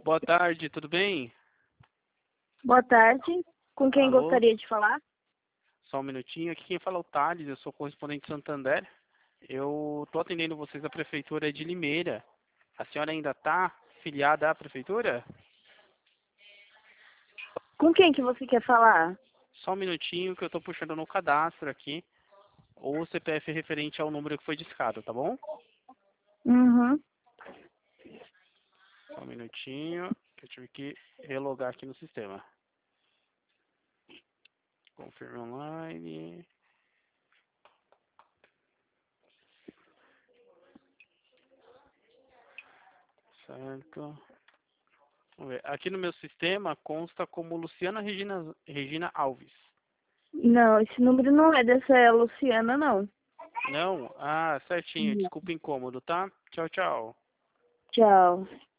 Boa tarde, tudo bem? Boa tarde. Com quem Alô? gostaria de falar? Só um minutinho. Aqui quem fala é o Thales, eu sou correspondente de Santander. Eu estou atendendo vocês da Prefeitura de Limeira. A senhora ainda está filiada à Prefeitura? Com quem que você quer falar? Só um minutinho que eu estou puxando no cadastro aqui. O CPF referente ao número que foi discado, tá bom? Uhum. Só um minutinho que eu tive que relogar aqui no sistema. Confirme online. Certo. Vamos ver. Aqui no meu sistema consta como Luciana Regina Alves. Não, esse número não é dessa Luciana, não. Não? Ah, certinho. Não. Desculpa o incômodo, tá? Tchau, tchau. Tchau.